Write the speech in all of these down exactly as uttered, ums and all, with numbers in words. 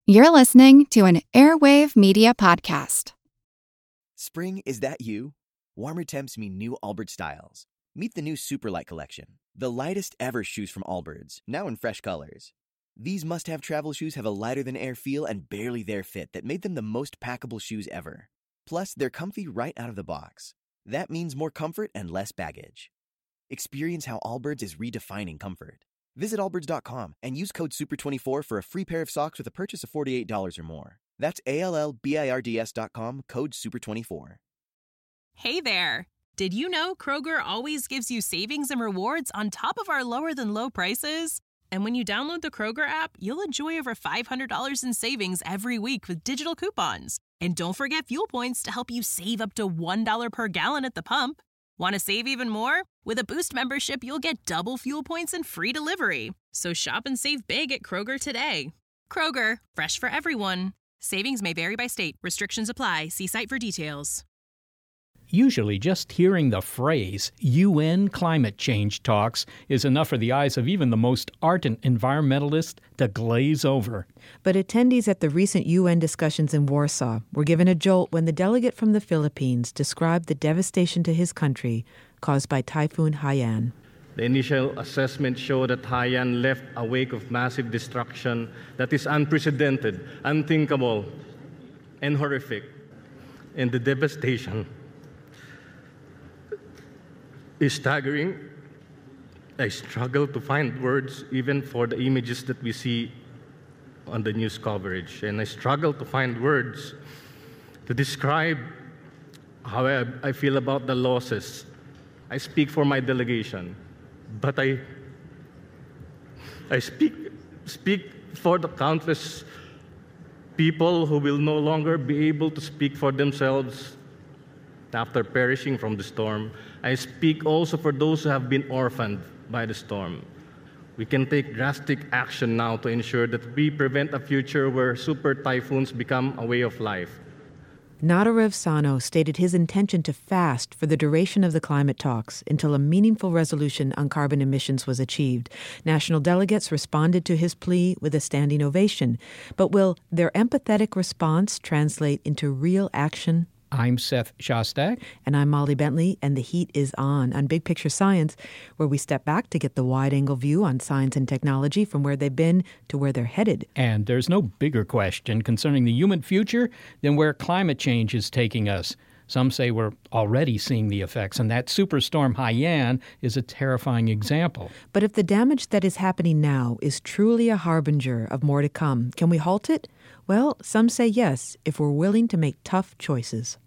You're listening to an Airwave Media Podcast. Spring, is that you? Warmer temps mean new Allbirds styles. Meet the new Superlight collection, the lightest ever shoes from Allbirds, now in fresh colors. These must-have travel shoes have a lighter-than-air feel and barely-there fit that made them the most packable shoes ever. Plus, they're comfy right out of the box. That means more comfort and less baggage. Experience how Allbirds is redefining comfort. Visit allbirds dot com and use code super twenty-four for a free pair of socks with a purchase of forty-eight dollars or more. That's A L L B I R D S dot com, code super twenty-four. Hey there! Did you know Kroger always gives you savings and rewards on top of our lower-than-low prices? And when you download the Kroger app, you'll enjoy over five hundred dollars in savings every week with digital coupons. And don't forget fuel points to help you save up to one dollar per gallon at the pump. Want to save even more? With a Boost membership, you'll get double fuel points and free delivery. So shop and save big at Kroger today. Kroger, fresh for everyone. Savings may vary by state. Restrictions apply. See site for details. Usually, just hearing the phrase U N climate change talks is enough for the eyes of even the most ardent environmentalist to glaze over. But attendees at the recent U N discussions in Warsaw were given a jolt when the delegate from the Philippines described the devastation to his country caused by Typhoon Haiyan. The initial assessment showed that Haiyan left a wake of massive destruction that is unprecedented, unthinkable, and horrific. And the devastation is staggering. I struggle to find words even for the images that we see on the news coverage. And I struggle to find words to describe how I, I feel about the losses. I speak for my delegation, but I, I speak, speak for the countless people who will no longer be able to speak for themselves after perishing from the storm. I speak also for those who have been orphaned by the storm. We can take drastic action now to ensure that we prevent a future where super typhoons become a way of life. Nadarev Sano stated his intention to fast for the duration of the climate talks until a meaningful resolution on carbon emissions was achieved. National delegates responded to his plea with a standing ovation. But will their empathetic response translate into real action? I'm Seth Shostak. And I'm Molly Bentley, and the heat is on on Big Picture Science, where we step back to get the wide-angle view on science and technology from where they've been to where they're headed. And there's no bigger question concerning the human future than where climate change is taking us. Some say we're already seeing the effects, and that superstorm Haiyan is a terrifying example. But if the damage that is happening now is truly a harbinger of more to come, can we halt it? Well, some say yes, if we're willing to make tough choices.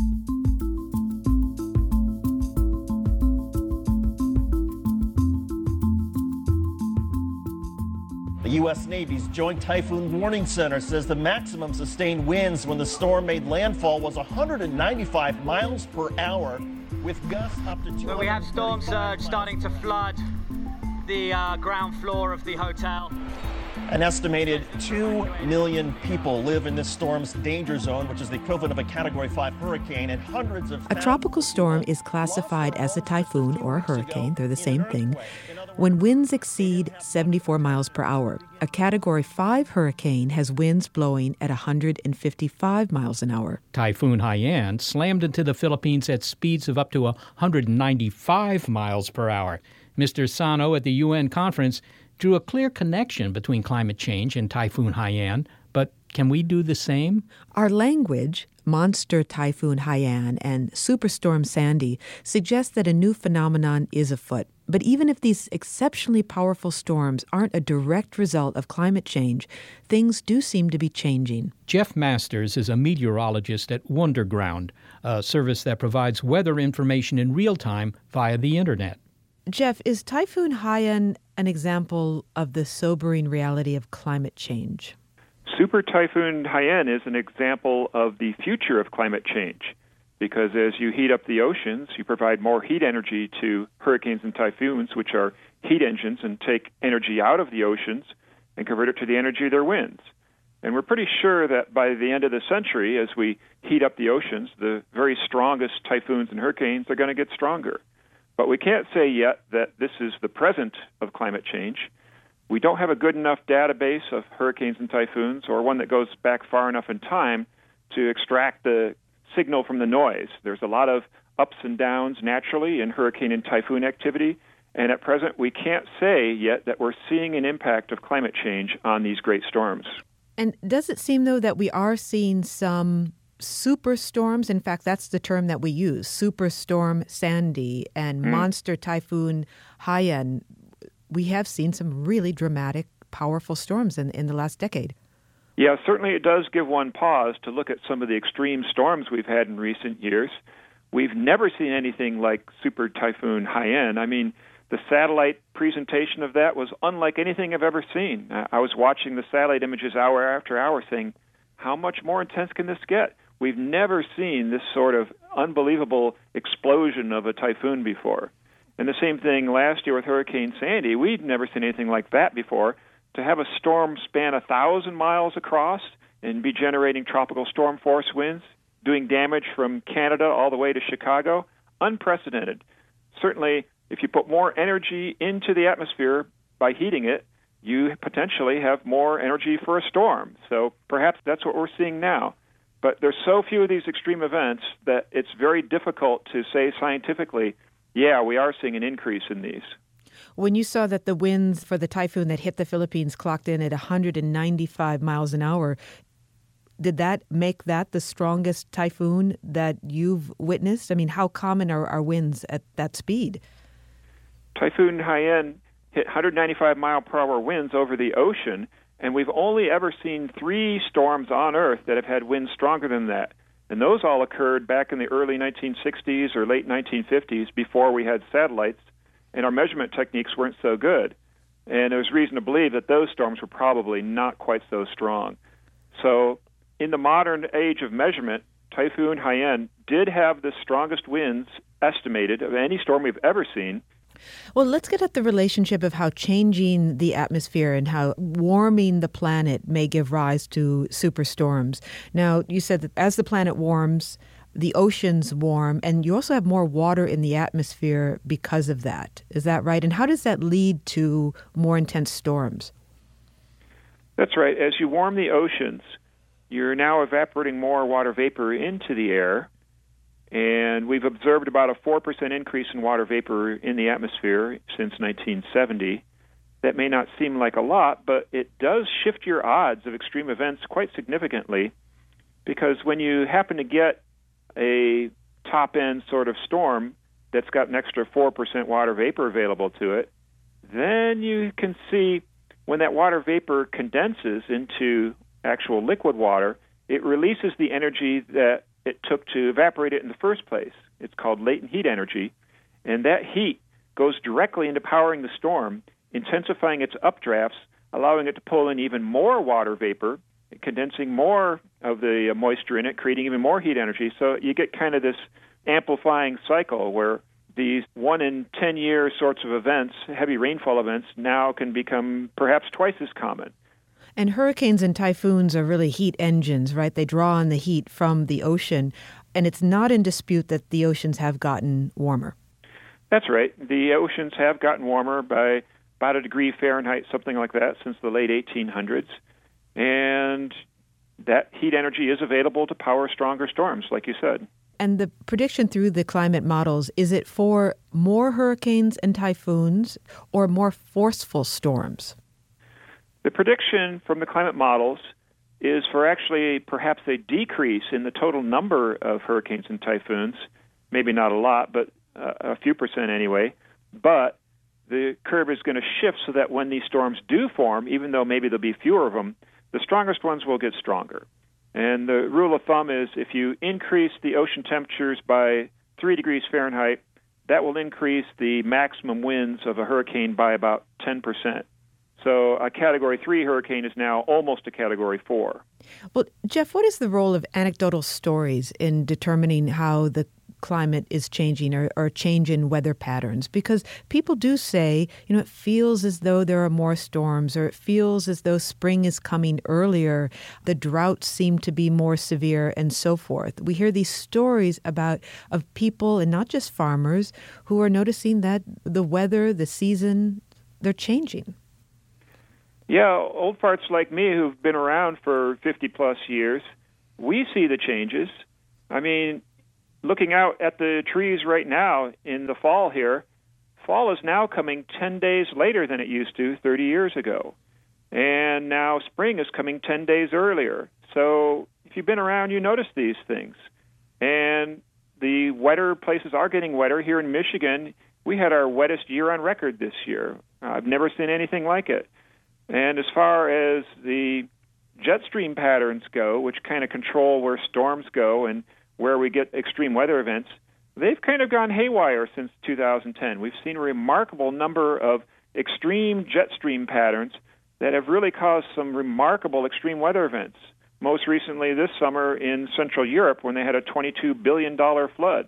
The U S Navy's Joint Typhoon Warning Center says the maximum sustained winds when the storm made landfall was one hundred ninety-five miles per hour, with gusts up to two hundred. But we have storm surge starting to flood the uh, ground floor of the hotel. An estimated two million people live in this storm's danger zone, which is the equivalent of a Category five hurricane, and hundreds of... A tropical storm is classified as a typhoon or a hurricane. They're the same thing. When winds exceed seventy-four miles per hour, a Category five hurricane has winds blowing at one hundred fifty-five miles an hour. Typhoon Haiyan slammed into the Philippines at speeds of up to one hundred ninety-five miles per hour. Mister Sano at the U N conference drew a clear connection between climate change and Typhoon Haiyan, but can we do the same? Our language, Monster Typhoon Haiyan and Superstorm Sandy, suggests that a new phenomenon is afoot. But even if these exceptionally powerful storms aren't a direct result of climate change, things do seem to be changing. Jeff Masters is a meteorologist at Wonderground, a service that provides weather information in real time via the internet. Jeff, is Typhoon Haiyan an example of the sobering reality of climate change? Super Typhoon Haiyan is an example of the future of climate change, because as you heat up the oceans, you provide more heat energy to hurricanes and typhoons, which are heat engines, and take energy out of the oceans and convert it to the energy of their winds. And we're pretty sure that by the end of the century, as we heat up the oceans, the very strongest typhoons and hurricanes are going to get stronger. But we can't say yet that this is the present of climate change. we don't have a good enough database of hurricanes and typhoons, or one that goes back far enough in time to extract the signal from the noise. There's a lot of ups and downs naturally in hurricane and typhoon activity, and at present we can't say yet that we're seeing an impact of climate change on these great storms. And does it seem, though, that we are seeing some superstorms? In fact, that's the term that we use, Superstorm Sandy and mm. Monster Typhoon Haiyan. We have seen some really dramatic, powerful storms in, in the last decade. Yeah, certainly it does give one pause to look at some of the extreme storms we've had in recent years. We've never seen anything like Super Typhoon Haiyan. I mean, the satellite presentation of that was unlike anything I've ever seen. I was watching the satellite images hour after hour saying, how much more intense can this get? We've never seen this sort of unbelievable explosion of a typhoon before. And the same thing last year with Hurricane Sandy. We'd never seen anything like that before. To have a storm span a thousand miles across and be generating tropical storm force winds, doing damage from Canada all the way to Chicago, unprecedented. Certainly, if you put more energy into the atmosphere by heating it, you potentially have more energy for a storm. So perhaps that's what we're seeing now. But there's so few of these extreme events that it's very difficult to say scientifically, yeah, we are seeing an increase in these. When you saw that the winds for the typhoon that hit the Philippines clocked in at one hundred ninety-five miles an hour, did that make that the strongest typhoon that you've witnessed? I mean, how common are, are winds at that speed? Typhoon Haiyan hit one hundred ninety-five mile per hour winds over the ocean, and we've only ever seen three storms on Earth that have had winds stronger than that. And those all occurred back in the early nineteen sixties or late nineteen fifties before we had satellites, and our measurement techniques weren't so good. And there's reason to believe that those storms were probably not quite so strong. So in the modern age of measurement, Typhoon Haiyan did have the strongest winds estimated of any storm we've ever seen. Well, let's get at the relationship of how changing the atmosphere and how warming the planet may give rise to superstorms. Now, you said that as the planet warms, the oceans warm, and you also have more water in the atmosphere because of that. Is that right? And how does that lead to more intense storms? That's right. As you warm the oceans, you're now evaporating more water vapor into the air, and we've observed about a four percent increase in water vapor in the atmosphere since nineteen seventy. That may not seem like a lot, but it does shift your odds of extreme events quite significantly, because when you happen to get a top-end sort of storm that's got an extra four percent water vapor available to it, then you can see when that water vapor condenses into actual liquid water, it releases the energy that it took to evaporate it in the first place. It's called latent heat energy, and that heat goes directly into powering the storm, intensifying its updrafts, allowing it to pull in even more water vapor, condensing more of the moisture in it, creating even more heat energy. So you get kind of this amplifying cycle where these one in ten year sorts of events, heavy rainfall events, now can become perhaps twice as common. And hurricanes and typhoons are really heat engines, right? They draw on the heat from the ocean, and it's not in dispute that the oceans have gotten warmer. That's right. The oceans have gotten warmer by about a degree Fahrenheit, something like that, since the late eighteen hundreds. And that heat energy is available to power stronger storms, like you said. And the prediction through the climate models, is it for more hurricanes and typhoons or more forceful storms? The prediction from the climate models is for actually perhaps a decrease in the total number of hurricanes and typhoons, maybe not a lot, but uh, a few percent anyway. But the curve is going to shift so that when these storms do form, even though maybe there'll be fewer of them, the strongest ones will get stronger. And the rule of thumb is if you increase the ocean temperatures by three degrees Fahrenheit, that will increase the maximum winds of a hurricane by about ten percent. So a Category three hurricane is now almost a Category four. Well, Jeff, what is the role of anecdotal stories in determining how the climate is changing or, or change in weather patterns? Because people do say, you know, it feels as though there are more storms, or it feels as though spring is coming earlier. The droughts seem to be more severe and so forth. We hear these stories about of people, and not just farmers, who are noticing that the weather, the season, they're changing. Yeah, old farts like me who've been around for fifty plus years, we see the changes. I mean, looking out at the trees right now in the fall here, fall is now coming ten days later than it used to thirty years ago. And now spring is coming ten days earlier. So if you've been around, you notice these things. And the wetter places are getting wetter. Here in Michigan, we had our wettest year on record this year. I've never seen anything like it. And as far as the jet stream patterns go, which kind of control where storms go and where we get extreme weather events, they've kind of gone haywire since two thousand ten. We've seen a remarkable number of extreme jet stream patterns that have really caused some remarkable extreme weather events. Most recently this summer in Central Europe when they had a twenty-two billion dollars flood.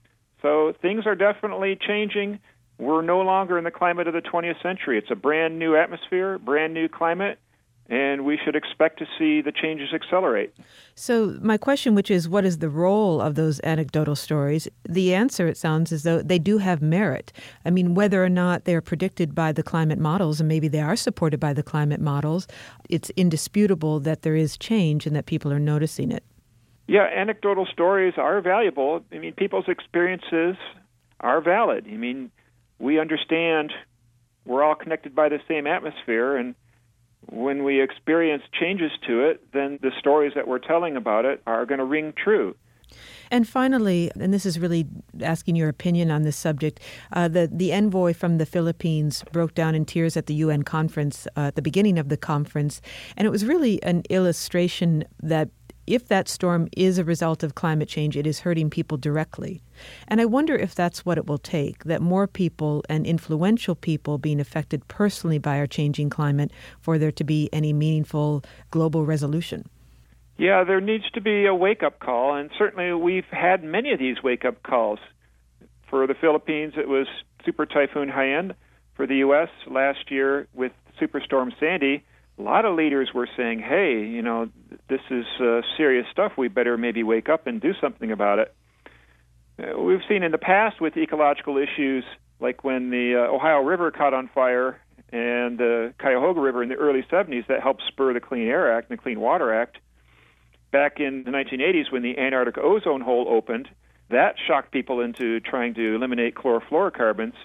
So things are definitely changing. We're no longer in the climate of the twentieth century. It's a brand new atmosphere, brand new climate, and we should expect to see the changes accelerate. So my question, which is, what is the role of those anecdotal stories? The answer, it sounds as though they do have merit. I mean, whether or not they're predicted by the climate models, and maybe they are supported by the climate models, it's indisputable that there is change and that people are noticing it. Yeah, anecdotal stories are valuable. I mean, people's experiences are valid. I mean, we understand we're all connected by the same atmosphere, and when we experience changes to it, then the stories that we're telling about it are going to ring true. And finally, and this is really asking your opinion on this subject, uh, the, the envoy from the Philippines broke down in tears at the U N conference, uh, at the beginning of the conference, and it was really an illustration that if that storm is a result of climate change, it is hurting people directly. And I wonder if that's what it will take, that more people and influential people being affected personally by our changing climate for there to be any meaningful global resolution. Yeah, there needs to be a wake-up call, and certainly we've had many of these wake-up calls. For the Philippines, it was Super Typhoon Haiyan. For the U S last year with Superstorm Sandy, a lot of leaders were saying, hey, you know, this is uh, serious stuff. We better maybe wake up and do something about it. Uh, we've seen in the past with ecological issues, like when the uh, Ohio River caught on fire and the Cuyahoga River in the early seventies, that helped spur the Clean Air Act and the Clean Water Act. Back in the nineteen eighties, when the Antarctic ozone hole opened, that shocked people into trying to eliminate chlorofluorocarbons.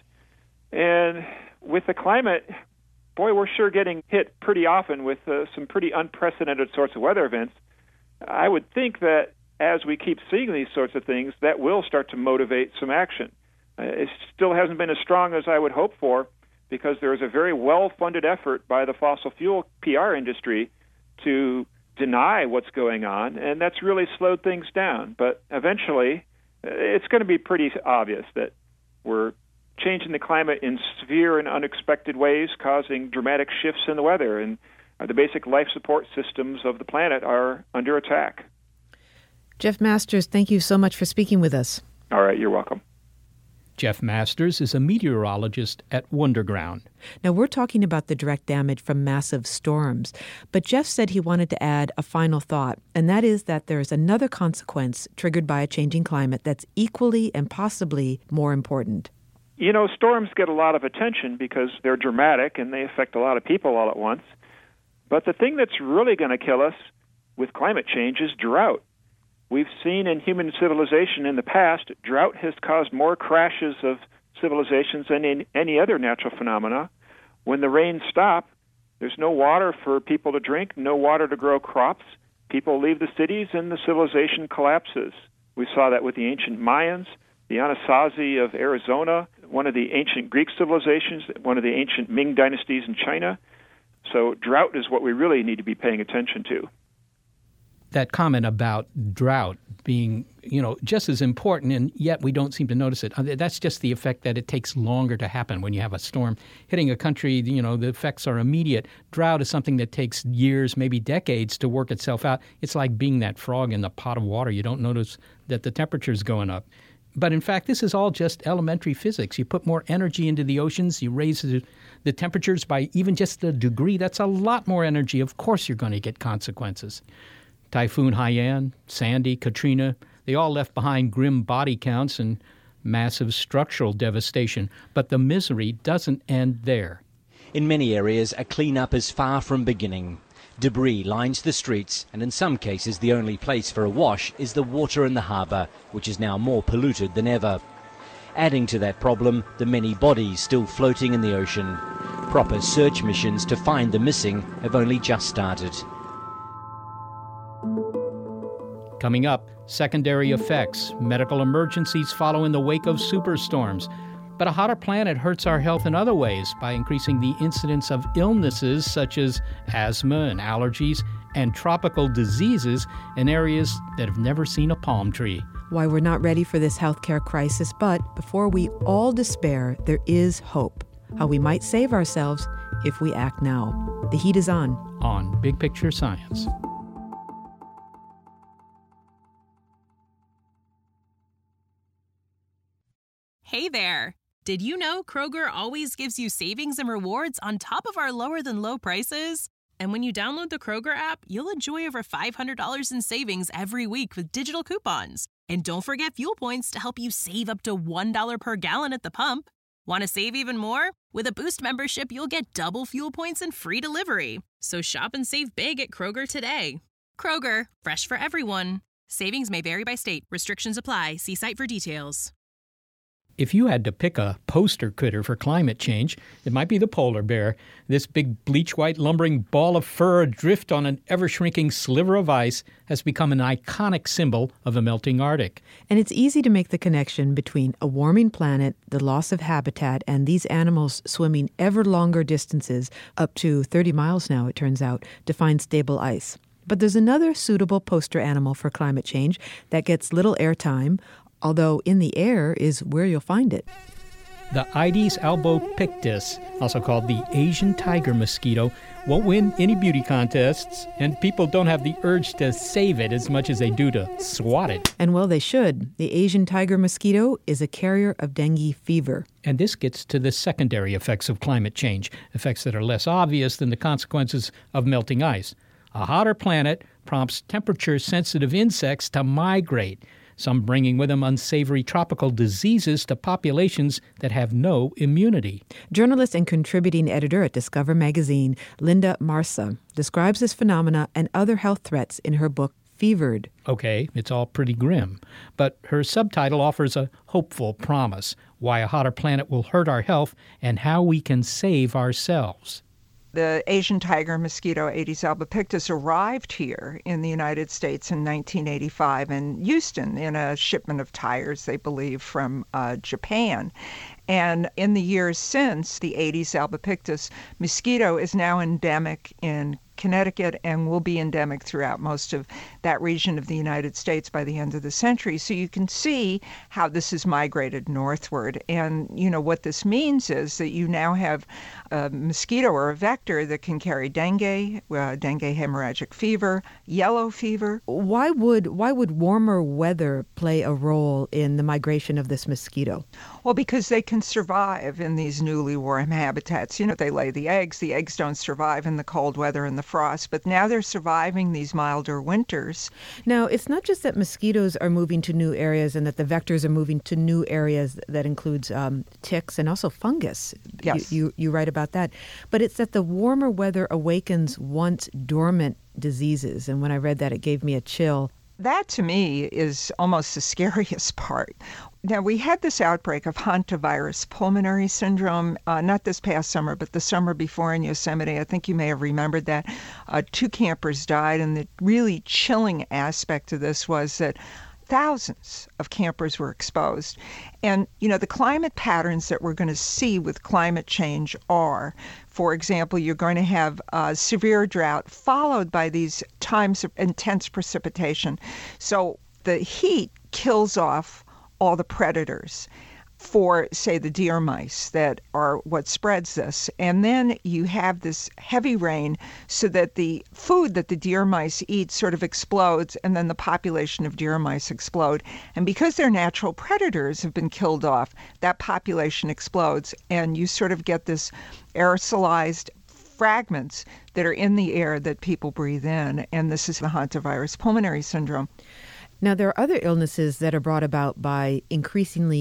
And with the climate, boy, we're sure getting hit pretty often with uh, some pretty unprecedented sorts of weather events. I would think that as we keep seeing these sorts of things, that will start to motivate some action. Uh, it still hasn't been as strong as I would hope for because there is a very well-funded effort by the fossil fuel P R industry to deny what's going on, and that's really slowed things down. But eventually, it's going to be pretty obvious that we're changing the climate in severe and unexpected ways, causing dramatic shifts in the weather, and the basic life support systems of the planet are under attack. Jeff Masters, thank you so much for speaking with us. All right, you're welcome. Jeff Masters is a meteorologist at Wunderground. Now, we're talking about the direct damage from massive storms, but Jeff said he wanted to add a final thought, and that is that there is another consequence triggered by a changing climate that's equally and possibly more important. You know, storms get a lot of attention because they're dramatic and they affect a lot of people all at once. But the thing that's really going to kill us with climate change is drought. We've seen in human civilization in the past, drought has caused more crashes of civilizations than in any other natural phenomena. When the rains stop, there's no water for people to drink, no water to grow crops. People leave the cities and the civilization collapses. We saw that with the ancient Mayans, the Anasazi of Arizona, one of the ancient Greek civilizations, one of the ancient Ming dynasties in China. So drought is what we really need to be paying attention to. That comment about drought being, you know, just as important, and yet we don't seem to notice it. That's just the effect that it takes longer to happen when you have a storm hitting a country. You know, the effects are immediate. Drought is something that takes years, maybe decades to work itself out. It's like being that frog in the pot of water. You don't notice that the temperature's going up. But in fact, this is all just elementary physics. You put more energy into the oceans, you raise the, the temperatures by even just a degree. That's a lot more energy. Of course you're going to get consequences. Typhoon Haiyan, Sandy, Katrina, they all left behind grim body counts and massive structural devastation. But the misery doesn't end there. In many areas, a clean-up is far from beginning. Debris lines the streets, and in some cases the only place for a wash is the water in the harbour, which is now more polluted than ever. Adding to that problem, the many bodies still floating in the ocean. Proper search missions to find the missing have only just started. Coming up, secondary effects. Medical emergencies follow in the wake of superstorms. But a hotter planet hurts our health in other ways by increasing the incidence of illnesses such as asthma and allergies and tropical diseases in areas that have never seen a palm tree. Why we're not ready for this healthcare crisis, but before we all despair, there is hope. How we might save ourselves if we act now. The heat is on. On Big Picture Science. Hey there! Did you know Kroger always gives you savings and rewards on top of our lower-than-low prices? And when you download the Kroger app, you'll enjoy over five hundred dollars in savings every week with digital coupons. And don't forget fuel points to help you save up to one dollar per gallon at the pump. Want to save even more? With a Boost membership, you'll get double fuel points and free delivery. So shop and save big at Kroger today. Kroger, fresh for everyone. Savings may vary by state. Restrictions apply. See site for details. If you had to pick a poster critter for climate change, it might be the polar bear. This big bleach-white lumbering ball of fur adrift on an ever-shrinking sliver of ice has become an iconic symbol of a melting Arctic. And it's easy to make the connection between a warming planet, the loss of habitat, and these animals swimming ever longer distances, up to thirty miles now, it turns out, to find stable ice. But there's another suitable poster animal for climate change that gets little airtime, although in the air is where you'll find it. The Aedes albopictus, also called the Asian tiger mosquito, won't win any beauty contests, and people don't have the urge to save it as much as they do to swat it. And well, they should. The Asian tiger mosquito is a carrier of dengue fever. And this gets to the secondary effects of climate change, effects that are less obvious than the consequences of melting ice. A hotter planet prompts temperature-sensitive insects to migrate, some bringing with them unsavory tropical diseases to populations that have no immunity. Journalist and contributing editor at Discover magazine, Linda Marsa, describes this phenomena and other health threats in her book, Fevered. Okay, it's all pretty grim, but her subtitle offers a hopeful promise, why a hotter planet will hurt our health and how we can save ourselves. The Asian tiger mosquito, Aedes albopictus, arrived here in the United States in nineteen eighty-five in Houston in a shipment of tires, they believe, from uh, Japan. And in the years since, the Aedes albopictus mosquito is now endemic in Connecticut and will be endemic throughout most of that region of the United States by the end of the century. So you can see how this has migrated northward. And, you know, what this means is that you now have a mosquito or a vector that can carry dengue, uh, dengue hemorrhagic fever, yellow fever. Why would why would warmer weather play a role in the migration of this mosquito? Well, because they can survive in these newly warm habitats. You know, they lay the eggs. The eggs don't survive in the cold weather and the frost, but now they're surviving these milder winters. Now, it's not just that mosquitoes are moving to new areas and that the vectors are moving to new areas that includes um, ticks and also fungus. Yes. You, you, you write about that. But it's that the warmer weather awakens once dormant diseases. And when I read that, it gave me a chill. That, to me, is almost the scariest part. Now, we had this outbreak of hantavirus pulmonary syndrome, uh, not this past summer, but the summer before in Yosemite. I think you may have remembered that. Uh, two campers died, and the really chilling aspect of this was that thousands of campers were exposed. And, you know, the climate patterns that we're going to see with climate change are, for example, you're going to have uh, severe drought followed by these times of intense precipitation. So the heat kills off all the predators for, say, the deer mice that are what spreads this. And then you have this heavy rain so that the food that the deer mice eat sort of explodes, and then the population of deer mice explode. And because their natural predators have been killed off, that population explodes, and you sort of get this aerosolized fragments that are in the air that people breathe in. And this is the hantavirus pulmonary syndrome. Now, there are other illnesses that are brought about by increasingly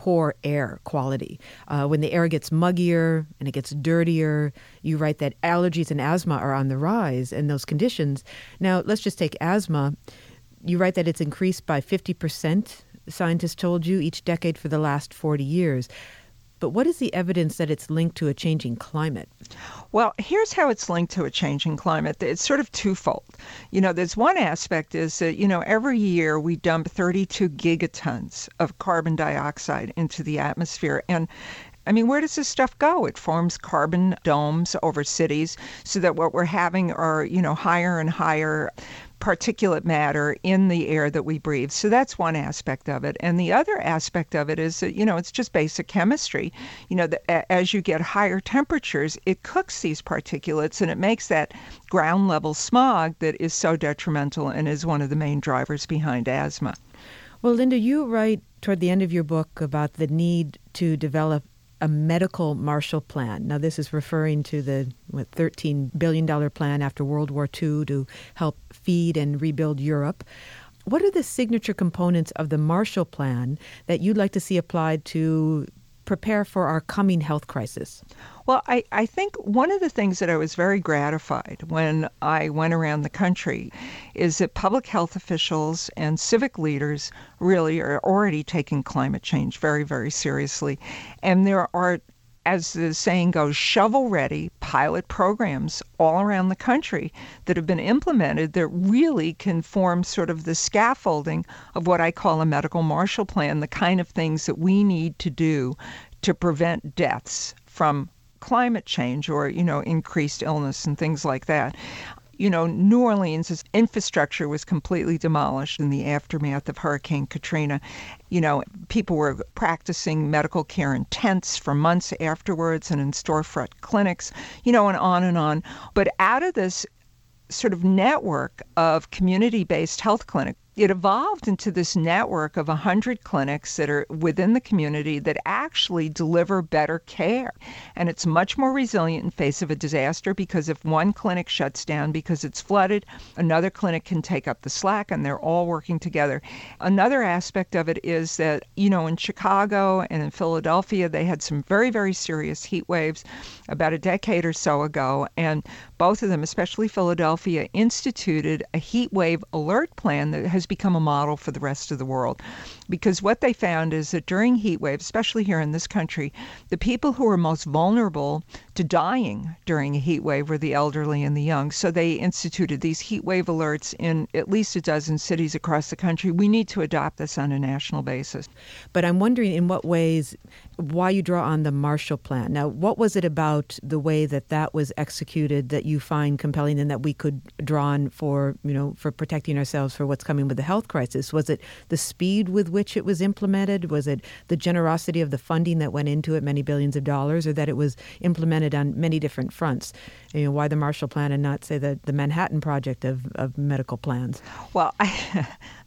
poor air quality. Uh, when the air gets muggier and it gets dirtier, you write that allergies and asthma are on the rise in those conditions. Now, let's just take asthma. You write that it's increased by fifty percent, scientists told you, each decade for the last forty years. But what is the evidence that it's linked to a changing climate? Well, here's how it's linked to a changing climate. It's sort of twofold. You know, there's one aspect is that, you know, every year we dump thirty-two gigatons of carbon dioxide into the atmosphere. And I mean, where does this stuff go? It forms carbon domes over cities so that what we're having are, you know, higher and higher particulate matter in the air that we breathe. So that's one aspect of it. And the other aspect of it is that, you know, it's just basic chemistry. You know, the, as you get higher temperatures, it cooks these particulates and it makes that ground level smog that is so detrimental and is one of the main drivers behind asthma. Well, Linda, you write toward the end of your book about the need to develop a medical Marshall Plan. Now, this is referring to the what, thirteen billion dollars plan after World War Two to help feed and rebuild Europe. What are the signature components of the Marshall Plan that you'd like to see applied to prepare for our coming health crisis? Well, I, I think one of the things that I was very gratified when I went around the country is that public health officials and civic leaders really are already taking climate change very, very seriously. And there are, as the saying goes, shovel-ready pilot programs all around the country that have been implemented that really can form sort of the scaffolding of what I call a medical Marshall Plan, the kind of things that we need to do to prevent deaths from climate change or, you know, increased illness and things like that. You know, New Orleans' infrastructure was completely demolished in the aftermath of Hurricane Katrina. You know, people were practicing medical care in tents for months afterwards and in storefront clinics, you know, and on and on. But out of this sort of network of community-based health clinics, it evolved into this network of one hundred clinics that are within the community that actually deliver better care. And it's much more resilient in face of a disaster because if one clinic shuts down because it's flooded, another clinic can take up the slack and they're all working together. Another aspect of it is that, you know, in Chicago and in Philadelphia, they had some very, very serious heat waves about a decade or so ago. And both of them, especially Philadelphia, instituted a heat wave alert plan that has become a model for the rest of the world. Because what they found is that during heat waves, especially here in this country, the people who were most vulnerable to dying during a heat wave were the elderly and the young. So they instituted these heat wave alerts in at least a dozen cities across the country. We need to adopt this on a national basis. But I'm wondering in what ways, why you draw on the Marshall Plan. Now, what was it about the way that that was executed that you find compelling and that we could draw on for, you know, for protecting ourselves for what's coming with the health crisis? Was it the speed with which it was implemented? Was it the generosity of the funding that went into it, many billions of dollars, or that it was implemented on many different fronts? You know, why the Marshall Plan and not, say, the, the Manhattan Project of, of medical plans? Well, I...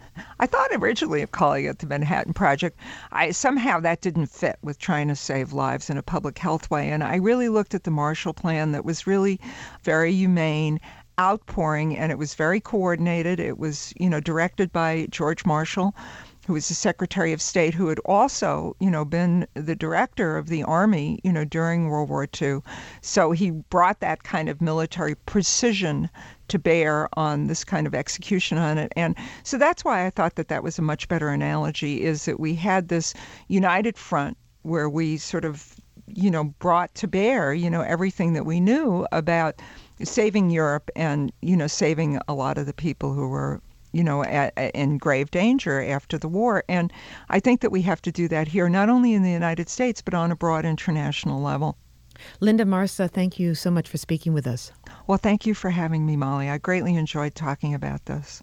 I thought originally of calling it the Manhattan Project. I somehow that didn't fit with trying to save lives in a public health way. And I really looked at the Marshall Plan that was really very humane, outpouring, and it was very coordinated. It was, you know, directed by George Marshall, who was the Secretary of State, who had also, you know, been the director of the Army, you know, during World War Two. So he brought that kind of military precision to bear on this kind of execution on it. And so that's why I thought that that was a much better analogy, is that we had this united front where we sort of, you know, brought to bear, you know, everything that we knew about saving Europe and, you know, saving a lot of the people who were, you know, at, at, in grave danger after the war. And I think that we have to do that here, not only in the United States, but on a broad international level. Linda Marsa, thank you so much for speaking with us. Well, thank you for having me, Molly. I greatly enjoyed talking about this.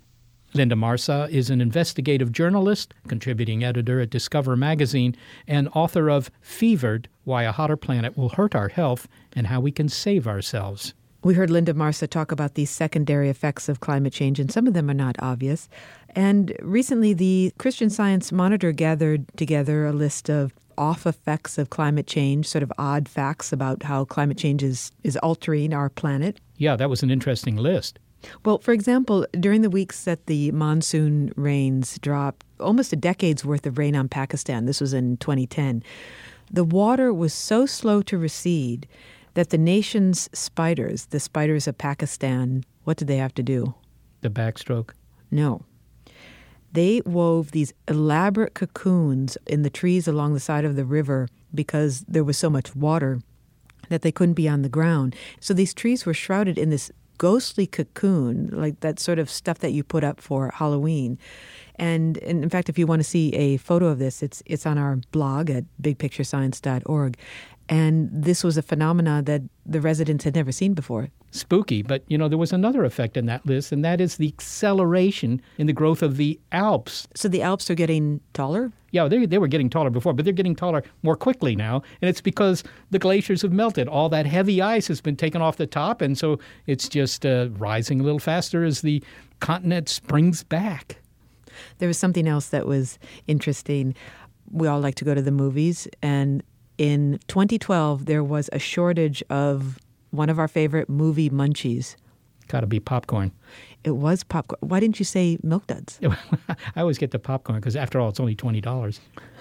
Linda Marsa is an investigative journalist, contributing editor at Discover Magazine, and author of Fevered, Why a Hotter Planet Will Hurt Our Health and How We Can Save Ourselves. We heard Linda Marsa talk about these secondary effects of climate change, and some of them are not obvious. And recently, the Christian Science Monitor gathered together a list of off effects of climate change, sort of odd facts about how climate change is, is altering our planet. Yeah, that was an interesting list. Well, for example, during the weeks that the monsoon rains dropped, almost a decade's worth of rain on Pakistan, this was in twenty ten, the water was so slow to recede that the nation's spiders, the spiders of Pakistan, what did they have to do? The backstroke? No. They wove these elaborate cocoons in the trees along the side of the river because there was so much water that they couldn't be on the ground. So these trees were shrouded in this ghostly cocoon, like that sort of stuff that you put up for Halloween. And, and in fact, if you want to see a photo of this, it's it's on our blog at big picture science dot org. And this was a phenomena that the residents had never seen before. Spooky, but, you know, there was another effect in that list, and that is the acceleration in the growth of the Alps. So the Alps are getting taller? Yeah, they, they were getting taller before, but they're getting taller more quickly now, and it's because the glaciers have melted. All that heavy ice has been taken off the top, and so it's just uh, rising a little faster as the continent springs back. There was something else that was interesting. We all like to go to the movies, and in twenty twelve, there was a shortage of one of our favorite movie munchies. Got to be popcorn. It was popcorn. Why didn't you say Milk Duds? I always get the popcorn because, after all, it's only twenty dollars.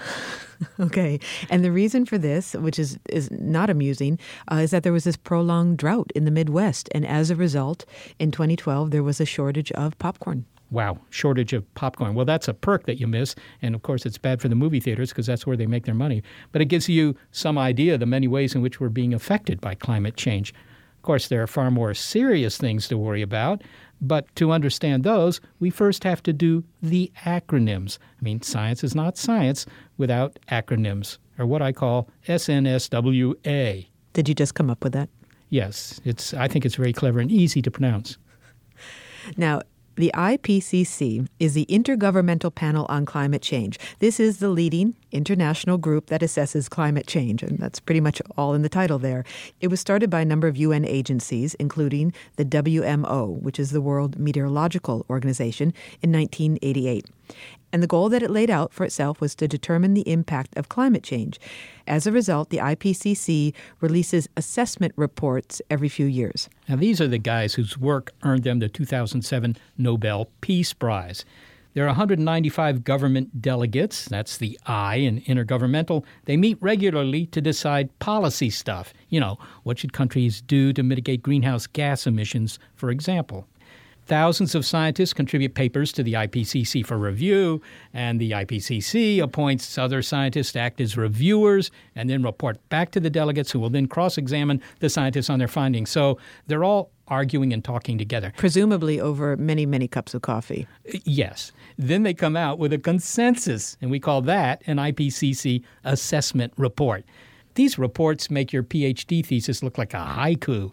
Okay. And the reason for this, which is, is not amusing, uh, is that there was this prolonged drought in the Midwest. And as a result, in twenty twelve, there was a shortage of popcorn. Wow, shortage of popcorn. Well, that's a perk that you miss. And, of course, it's bad for the movie theaters because that's where they make their money. But it gives you some idea of the many ways in which we're being affected by climate change. Of course, there are far more serious things to worry about. But to understand those, we first have to do the acronyms. I mean, science is not science without acronyms, or what I call S N S W A. Did you just come up with that? Yes. It's. I think it's very clever and easy to pronounce. Now, the I P C C is the Intergovernmental Panel on Climate Change. This is the leading international group that assesses climate change, and that's pretty much all in the title there. It was started by a number of U N agencies, including the W M O, which is the World Meteorological Organization, in nineteen eighty-eight. And the goal that it laid out for itself was to determine the impact of climate change. As a result, the I P C C releases assessment reports every few years. Now, these are the guys whose work earned them the two thousand seven Nobel Peace Prize. There are one hundred ninety-five government delegates. That's the I in intergovernmental. They meet regularly to decide policy stuff. You know, what should countries do to mitigate greenhouse gas emissions, for example. Thousands of scientists contribute papers to the I P C C for review, and the I P C C appoints other scientists to act as reviewers and then report back to the delegates, who will then cross-examine the scientists on their findings. So they're all arguing and talking together. Presumably over many, many cups of coffee. Yes. Then they come out with a consensus, and we call that an I P C C assessment report. These reports make your PhD thesis look like a haiku.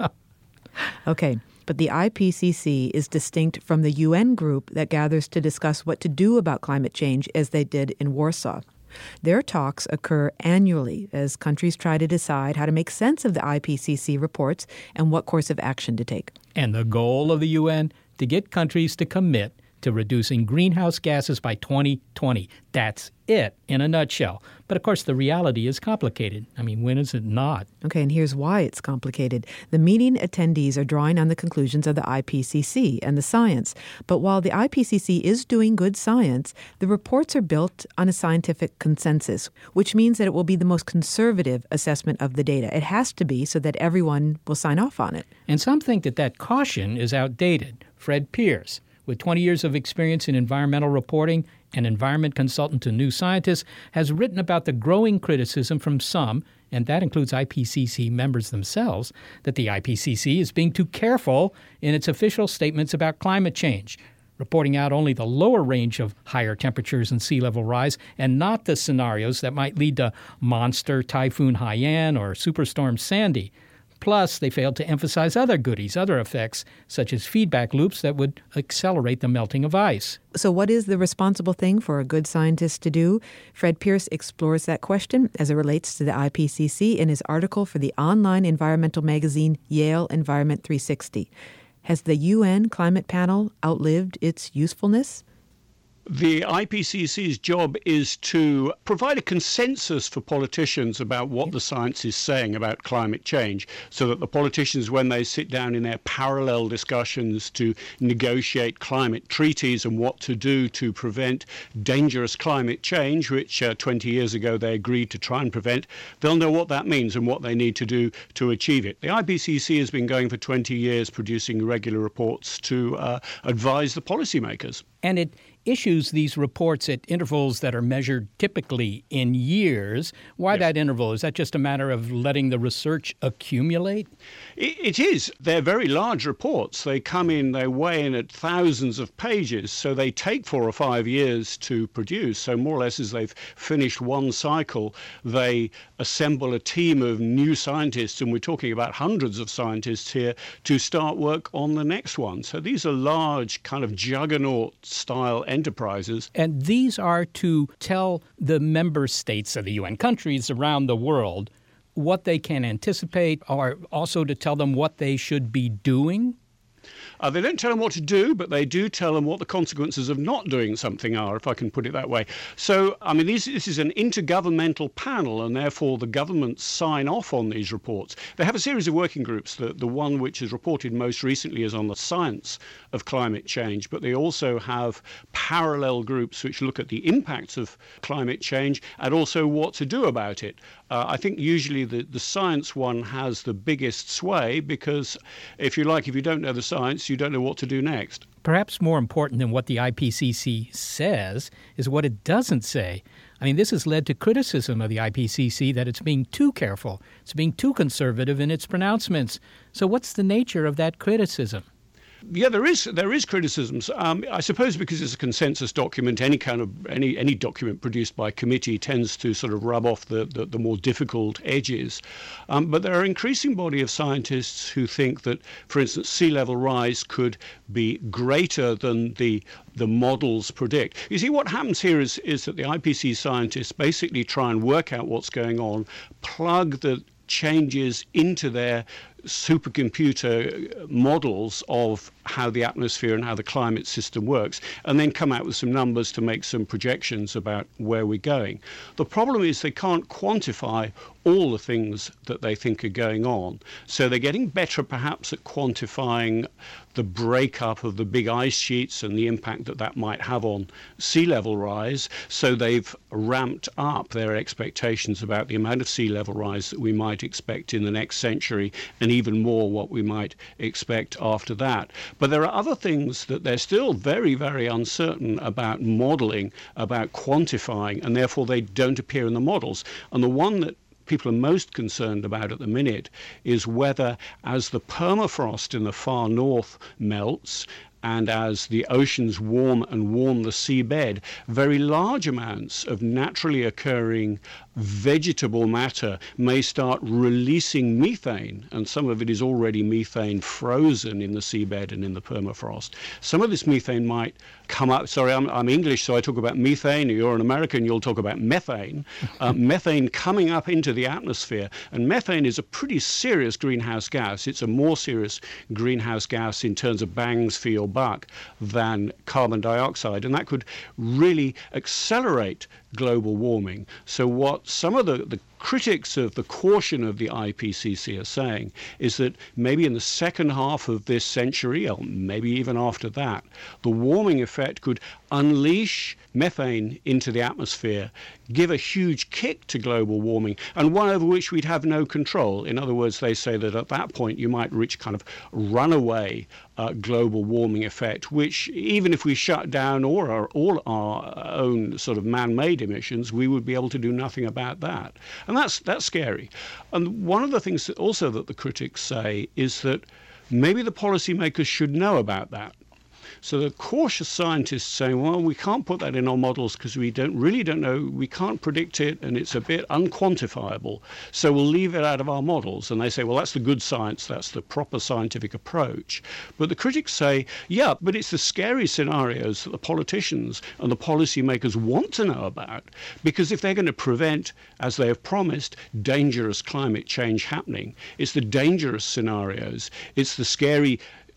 Okay. But the I P C C is distinct from the U N group that gathers to discuss what to do about climate change, as they did in Warsaw. Their talks occur annually as countries try to decide how to make sense of the I P C C reports and what course of action to take. And the goal of the U N? To get countries to commit to reducing greenhouse gases by twenty twenty. That's it in a nutshell. But of course, the reality is complicated. I mean, when is it not? Okay, and here's why it's complicated. The meeting attendees are drawing on the conclusions of the I P C C and the science. But while the I P C C is doing good science, the reports are built on a scientific consensus, which means that it will be the most conservative assessment of the data. It has to be so that everyone will sign off on it. And some think that that caution is outdated. Fred Pierce, with twenty years of experience in environmental reporting, an environment consultant to New Scientist, has written about the growing criticism from some, and that includes I P C C members themselves, that the I P C C is being too careful in its official statements about climate change, reporting out only the lower range of higher temperatures and sea level rise, and not the scenarios that might lead to monster Typhoon Haiyan or Superstorm Sandy. Plus, they failed to emphasize other goodies, other effects, such as feedback loops that would accelerate the melting of ice. So what is the responsible thing for a good scientist to do? Fred Pierce explores that question as it relates to the I P C C in his article for the online environmental magazine Yale Environment three sixty. Has the U N Climate Panel outlived its usefulness? The I P C C's job is to provide a consensus for politicians about what the science is saying about climate change, so that the politicians, when they sit down in their parallel discussions to negotiate climate treaties and what to do to prevent dangerous climate change, which uh, twenty years ago they agreed to try and prevent, they'll know what that means and what they need to do to achieve it. The I P C C has been going for twenty years, producing regular reports to uh, advise the policymakers. And it issues these reports at intervals that are measured typically in years. Why yes. that interval? Is that just a matter of letting the research accumulate? It, it is. They're very large reports. They come in, they weigh in at thousands of pages, so they take four or five years to produce. So more or less as they've finished one cycle, they assemble a team of new scientists, and we're talking about hundreds of scientists here, to start work on the next one. So these are large kind of juggernaut-style enterprises. And these are to tell the member states of the U N, countries around the world, what they can anticipate, or also to tell them what they should be doing? Uh, they don't tell them what to do, but they do tell them what the consequences of not doing something are, if I can put it that way. So, I mean, this, this is an intergovernmental panel, and therefore the governments sign off on these reports. They have a series of working groups. The, the one which is reported most recently is on the science of climate change, but they also have parallel groups which look at the impacts of climate change and also what to do about it. Uh, I think usually the, the science one has the biggest sway because, if you like, if you don't know the science, you don't know what to do next. Perhaps more important than what the I P C C says is what it doesn't say. I mean, this has led to criticism of the I P C C that it's being too careful, it's being too conservative in its pronouncements. So what's the nature of that criticism? Yeah, there is there is criticisms. Um, I suppose because it's a consensus document, any kind of any any document produced by committee tends to sort of rub off the the, the more difficult edges. Um, but there are an increasing body of scientists who think that, for instance, sea level rise could be greater than the the models predict. You see, what happens here is is that the I P C C scientists basically try and work out what's going on, plug the changes into their supercomputer models of how the atmosphere and how the climate system works, and then come out with some numbers to make some projections about where we're going. The problem is they can't quantify all the things that they think are going on. So they're getting better perhaps at quantifying the breakup of the big ice sheets and the impact that that might have on sea level rise. So they've ramped up their expectations about the amount of sea level rise that we might expect in the next century, and even more what we might expect after that. But there are other things that they're still very, very uncertain about modeling, about quantifying, and therefore they don't appear in the models. And the one that people are most concerned about at the minute is whether, as the permafrost in the far north melts, and as the oceans warm and warm the seabed, very large amounts of naturally occurring vegetable matter may start releasing methane, and some of it is already methane frozen in the seabed and in the permafrost. Some of this methane might come up, sorry, I'm, I'm English, so I talk about methane. You're an American, you'll talk about methane. Uh, methane coming up into the atmosphere, and methane is a pretty serious greenhouse gas. It's a more serious greenhouse gas in terms of bangs for your buck than carbon dioxide, and that could really accelerate global warming. So what some of the, the critics of the caution of the I P C C are saying is that maybe in the second half of this century, or maybe even after that, the warming effect could unleash methane into the atmosphere, give a huge kick to global warming, and one over which we'd have no control. In other words, they say that at that point you might reach kind of runaway uh, global warming effect, which even if we shut down all our, all our own sort of man-made emissions, we would be able to do nothing about that. And that's that's scary. And one of the things that also that the critics say is that maybe the policymakers should know about that. So the cautious scientists saying, well, we can't put that in our models because we don't really don't know, we can't predict it, and it's a bit unquantifiable. So we'll leave it out of our models. And they say, well, that's the good science, that's the proper scientific approach. But the critics say, yeah, but it's the scary scenarios that the politicians and the policymakers want to know about, because if they're going to prevent, as they have promised, dangerous climate change happening, it's the dangerous scenarios, it's the scary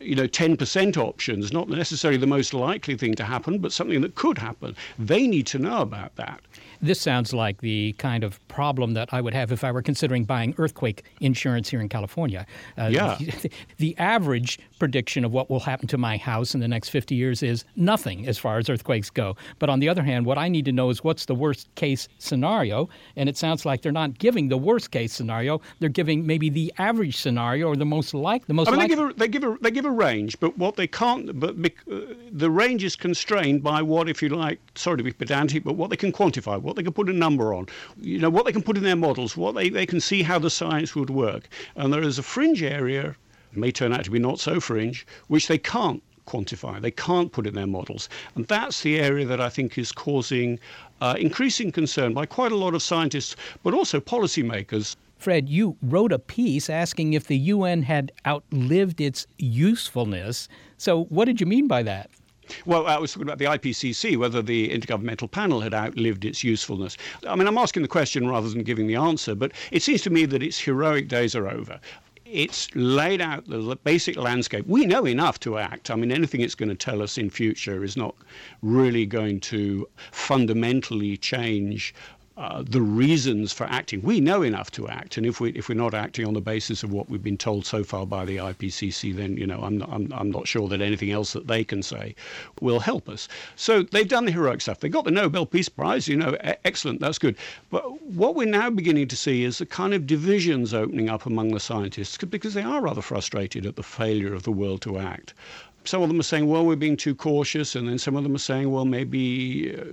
you know, ten percent options, not necessarily the most likely thing to happen, but something that could happen. They need to know about that. This sounds like the kind of problem that I would have if I were considering buying earthquake insurance here in California. Uh, yeah. The, the average prediction of what will happen to my house in the next fifty years is nothing as far as earthquakes go. But on the other hand, what I need to know is what's the worst case scenario. And it sounds like they're not giving the worst case scenario. They're giving maybe the average scenario or the most like the most. I mean, like- they give a they give a they give a range, but what they can't. But uh, the range is constrained by what, if you like, sorry to be pedantic, but what they can quantify, what they can put a number on, you know, what they can put in their models, what they, they can see how the science would work. And there is a fringe area, it may turn out to be not so fringe, which they can't quantify. They can't put in their models. And that's the area that I think is causing uh, increasing concern by quite a lot of scientists, but also policymakers. Fred, you wrote a piece asking if the U N had outlived its usefulness. So what did you mean by that? Well, I was talking about the I P C C, whether the Intergovernmental Panel had outlived its usefulness. I mean, I'm asking the question rather than giving the answer, but it seems to me that its heroic days are over. It's laid out the basic landscape. We know enough to act. I mean, anything it's going to tell us in future is not really going to fundamentally change Uh, the reasons for acting. We know enough to act, and if we if we're not acting on the basis of what we've been told so far by the I P C C, then you know I'm not, I'm I'm not sure that anything else that they can say will help us. So they've done the heroic stuff. They got the Nobel Peace Prize. You know, e- excellent. That's good. But what we're now beginning to see is the kind of divisions opening up among the scientists because they are rather frustrated at the failure of the world to act. Some of them are saying, well, we're being too cautious. And then some of them are saying, well, maybe, uh,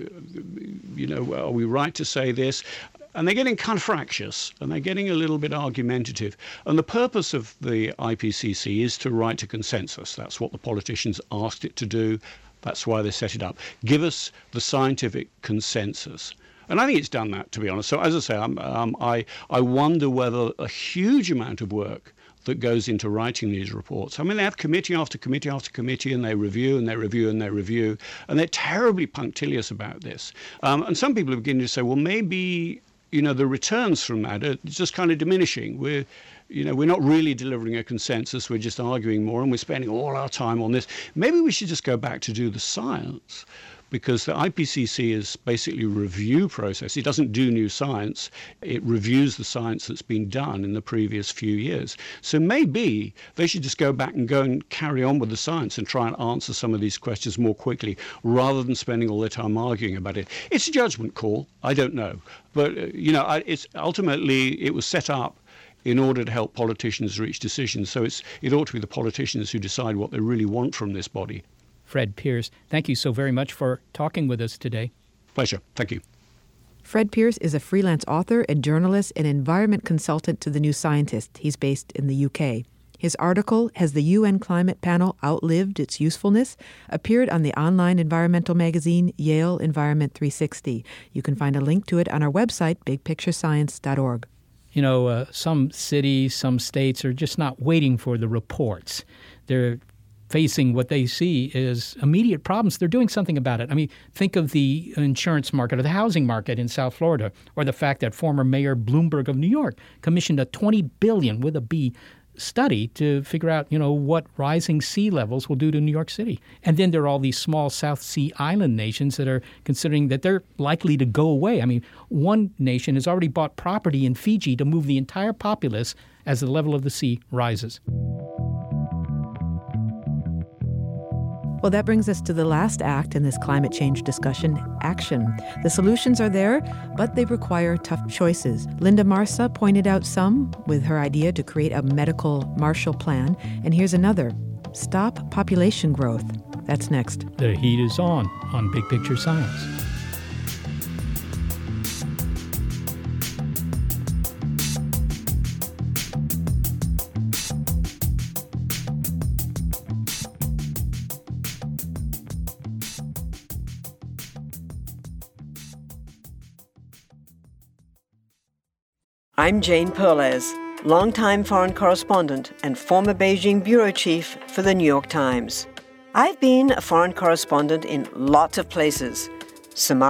you know, are we right to say this? And they're getting kind of fractious and they're getting a little bit argumentative. And the purpose of the I P C C is to write a consensus. That's what the politicians asked it to do. That's why they set it up. Give us the scientific consensus. And I think it's done that, to be honest. So as I say, I'm, um, I, I wonder whether a huge amount of work that goes into writing these reports. I mean, they have committee after committee after committee, and they review and they review and they review, and they're terribly punctilious about this. Um, and some people are beginning to say, well, maybe, you know, the returns from that are just kind of diminishing. We're, you know, we're not really delivering a consensus. We're just arguing more, and we're spending all our time on this. Maybe we should just go back to do the science. Because the I P C C is basically a review process. It doesn't do new science. It reviews the science that's been done in the previous few years. So maybe they should just go back and go and carry on with the science and try and answer some of these questions more quickly rather than spending all their time arguing about it. It's a judgment call. I don't know. But, uh, you know, I, it's ultimately it was set up in order to help politicians reach decisions. So it's it ought to be the politicians who decide what they really want from this body. Fred Pearce, thank you so very much for talking with us today. Pleasure. Thank you. Fred Pearce is a freelance author and journalist and environment consultant to The New Scientist. He's based in the U K. His article, Has the U N Climate Panel Outlived Its Usefulness?, appeared on the online environmental magazine Yale Environment three sixty. You can find a link to it on our website, big picture science dot org. You know, uh, some cities, some states are just not waiting for the reports. They're facing what they see is immediate problems. They're doing something about it. I mean, think of the insurance market or the housing market in South Florida, or the fact that former Mayor Bloomberg of New York commissioned a twenty billion dollars with a B study to figure out, you know, what rising sea levels will do to New York City. And then there are all these small South Sea island nations that are considering that they're likely to go away. I mean, one nation has already bought property in Fiji to move the entire populace as the level of the sea rises. Well, that brings us to the last act in this climate change discussion, action. The solutions are there, but they require tough choices. Linda Marsa pointed out some with her idea to create a medical Marshall Plan. And here's another, stop population growth. That's next. The heat is on on Big Picture Science. I'm Jane Perlez, longtime foreign correspondent and former Beijing bureau chief for the New York Times. I've been a foreign correspondent in lots of places,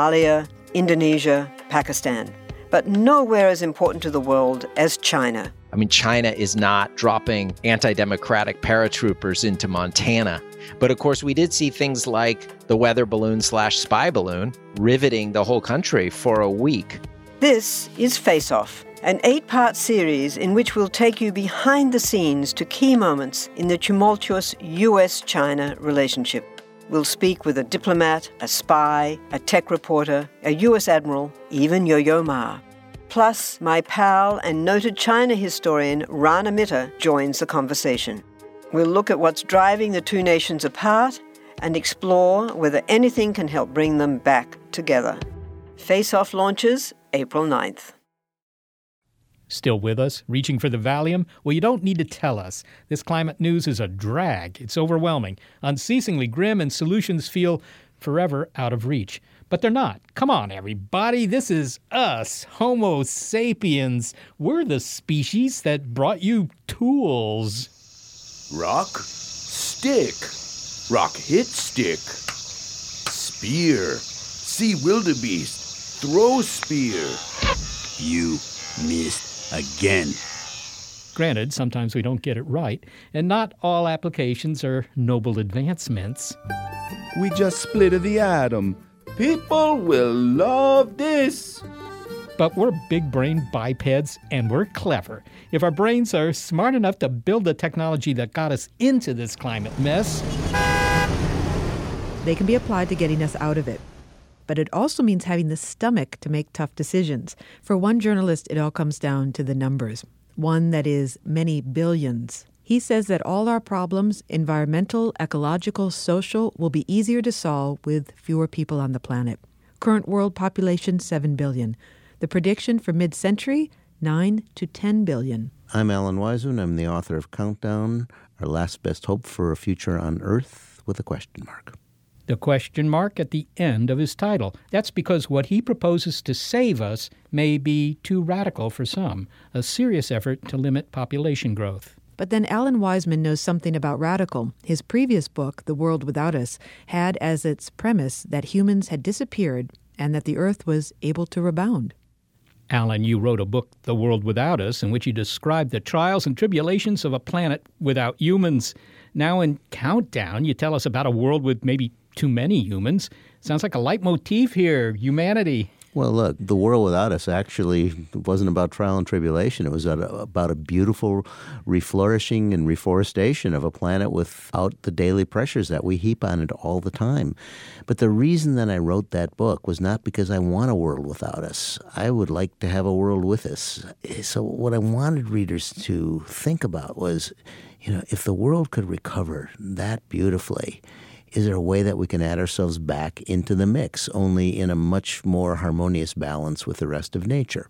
Somalia, Indonesia, Pakistan, but nowhere as important to the world as China. I mean, China is not dropping anti-democratic paratroopers into Montana. But of course, we did see things like the weather balloon slash spy balloon riveting the whole country for a week. This is Face Off, an eight-part series in which we'll take you behind the scenes to key moments in the tumultuous U S China relationship. We'll speak with a diplomat, a spy, a tech reporter, a U S admiral, even Yo-Yo Ma. Plus, my pal and noted China historian Rana Mitter joins the conversation. We'll look at what's driving the two nations apart and explore whether anything can help bring them back together. Face Off launches April ninth. Still with us, reaching for the Valium? Well, you don't need to tell us. This climate news is a drag. It's overwhelming, unceasingly grim, and solutions feel forever out of reach. But they're not. Come on, everybody. This is us, Homo sapiens. We're the species that brought you tools. Rock, stick. Rock hit stick. Spear. See wildebeest. Throw spear. You missed again. Granted, sometimes we don't get it right, and not all applications are noble advancements. We just split the atom. People will love this. But we're big-brain bipeds, and we're clever. If our brains are smart enough to build the technology that got us into this climate mess, they can be applied to getting us out of it. But it also means having the stomach to make tough decisions. For one journalist, it all comes down to the numbers. One that is many billions. He says that all our problems, environmental, ecological, social, will be easier to solve with fewer people on the planet. Current world population, seven billion. The prediction for mid-century, nine to ten billion. I'm Alan Weisman. I'm the author of Countdown, Our Last Best Hope for a Future on Earth, with a question mark. The question mark at the end of his title. That's because what he proposes to save us may be too radical for some, a serious effort to limit population growth. But then Alan Weisman knows something about radical. His previous book, The World Without Us, had as its premise that humans had disappeared and that the Earth was able to rebound. Alan, you wrote a book, The World Without Us, in which you described the trials and tribulations of a planet without humans. Now in Countdown, you tell us about a world with maybe too many humans. Sounds like a leitmotif here, humanity. Well, look, The World Without Us actually wasn't about trial and tribulation. It was about a beautiful reflourishing and reforestation of a planet without the daily pressures that we heap on it all the time. But the reason that I wrote that book was not because I want a world without us. I would like to have a world with us. So what I wanted readers to think about was, you know, if the world could recover that beautifully, is there a way that we can add ourselves back into the mix, only in a much more harmonious balance with the rest of nature?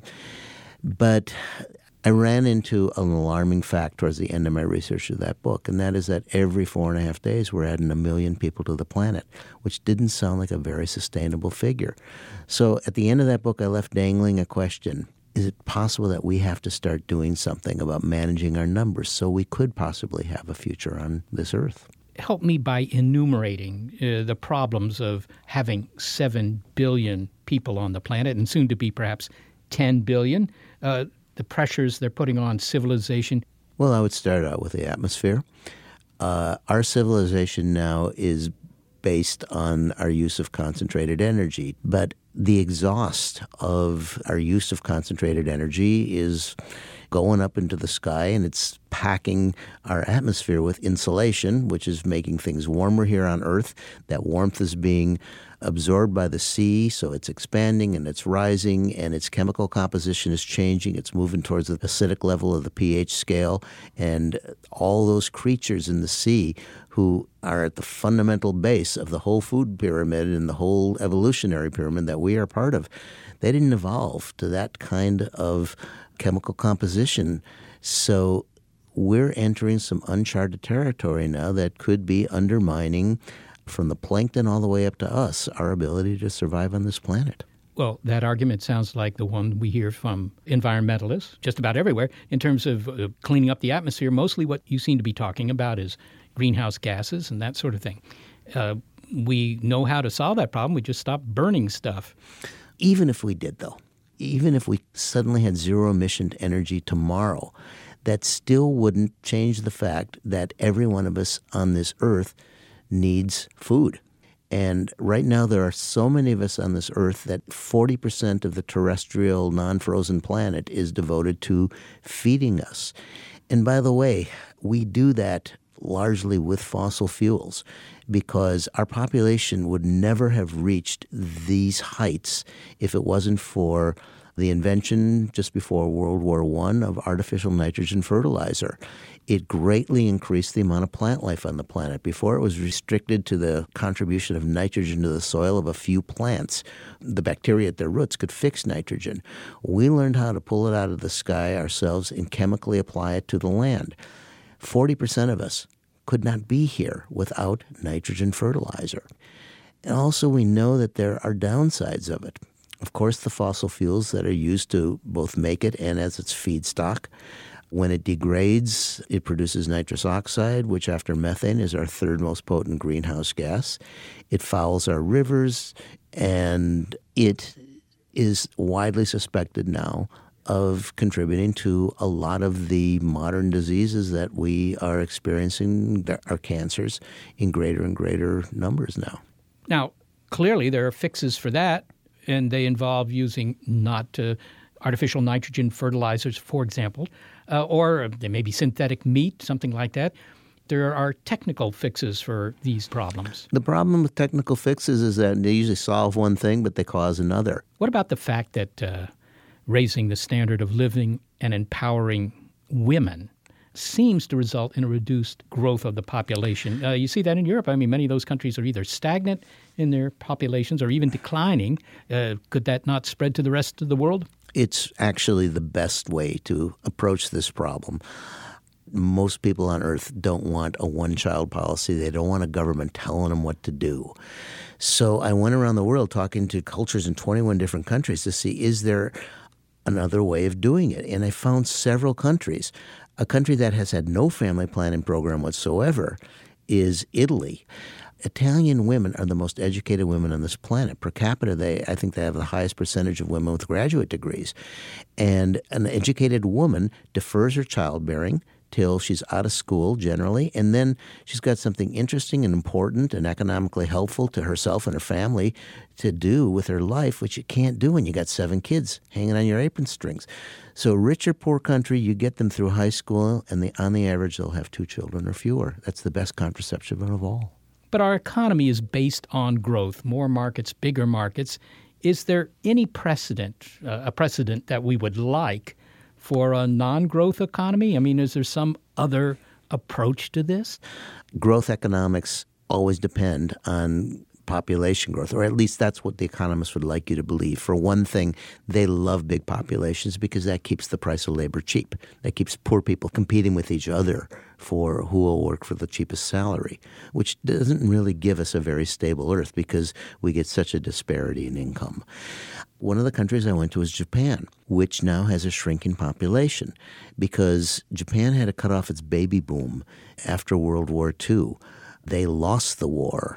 But I ran into an alarming fact towards the end of my research of that book, and that is that every four and a half days we're adding a million people to the planet, which didn't sound like a very sustainable figure. So at the end of that book, I left dangling a question. Is it possible that we have to start doing something about managing our numbers so we could possibly have a future on this Earth? Help me by enumerating uh, the problems of having seven billion people on the planet and soon to be perhaps ten billion, uh, the pressures they're putting on civilization. Well, I would start out with the atmosphere. Uh, our civilization now is based on our use of concentrated energy, but the exhaust of our use of concentrated energy is going up into the sky, and it's packing our atmosphere with insulation, which is making things warmer here on Earth. That warmth is being absorbed by the sea, so it's expanding and it's rising, and its chemical composition is changing. It's moving towards the acidic level of the pH scale, and all those creatures in the sea who are at the fundamental base of the whole food pyramid and the whole evolutionary pyramid that we are part of, they didn't evolve to that kind of chemical composition. So we're entering some uncharted territory now that could be undermining, from the plankton all the way up to us, our ability to survive on this planet. Well, that argument sounds like the one we hear from environmentalists just about everywhere in terms of uh, cleaning up the atmosphere. Mostly what you seem to be talking about is greenhouse gases and that sort of thing. Uh, we know how to solve that problem. We just stop burning stuff. Even if we did, though, even if we suddenly had zero emission energy tomorrow, that still wouldn't change the fact that every one of us on this earth needs food. And right now there are so many of us on this earth that forty percent of the terrestrial non-frozen planet is devoted to feeding us. And by the way, we do that largely with fossil fuels because our population would never have reached these heights if it wasn't for the invention just before World War One of artificial nitrogen fertilizer. It greatly increased the amount of plant life on the planet. Before, it was restricted to the contribution of nitrogen to the soil of a few plants. The bacteria at their roots could fix nitrogen. We learned how to pull it out of the sky ourselves and chemically apply it to the land. forty percent of us could not be here without nitrogen fertilizer. And also, we know that there are downsides of it. Of course, the fossil fuels that are used to both make it and as its feedstock. When it degrades, it produces nitrous oxide, which after methane is our third most potent greenhouse gas. It fouls our rivers, and it is widely suspected now of contributing to a lot of the modern diseases that we are experiencing, our cancers, in greater and greater numbers now. Now, clearly there are fixes for that, and they involve using not uh, artificial nitrogen fertilizers, for example, uh, or they may be synthetic meat, something like that. There are technical fixes for these problems. The problem with technical fixes is that they usually solve one thing, but they cause another. What about the fact that uh, raising the standard of living and empowering women seems to result in a reduced growth of the population? Uh, you see that in Europe. I mean, many of those countries are either stagnant in their populations or even declining. Uh, could that not spread to the rest of the world? It's actually the best way to approach this problem. Most people on Earth don't want a one-child policy. They don't want a government telling them what to do. So I went around the world talking to cultures in twenty-one different countries to see, is there another way of doing it? And I found several countries. A country that has had no family planning program whatsoever is Italy. Italian women are the most educated women on this planet. Per capita, they I think they have the highest percentage of women with graduate degrees. And an educated woman defers her childbearing till she's out of school generally, and then she's got something interesting and important and economically helpful to herself and her family to do with her life, which you can't do when you got seven kids hanging on your apron strings. So rich or poor country, you get them through high school, and they, on the average, they'll have two children or fewer. That's the best contraception of all. But our economy is based on growth, more markets, bigger markets. Is there any precedent, uh, a precedent that we would like for a non-growth economy? I mean, is there some other approach to this? Growth economics always depend on population growth, or at least that's what the economists would like you to believe. For one thing, they love big populations because that keeps the price of labor cheap. That keeps poor people competing with each other for who will work for the cheapest salary, which doesn't really give us a very stable earth because we get such a disparity in income. One of the countries I went to was Japan, which now has a shrinking population because Japan had to cut off its baby boom after World War Two. They lost the war,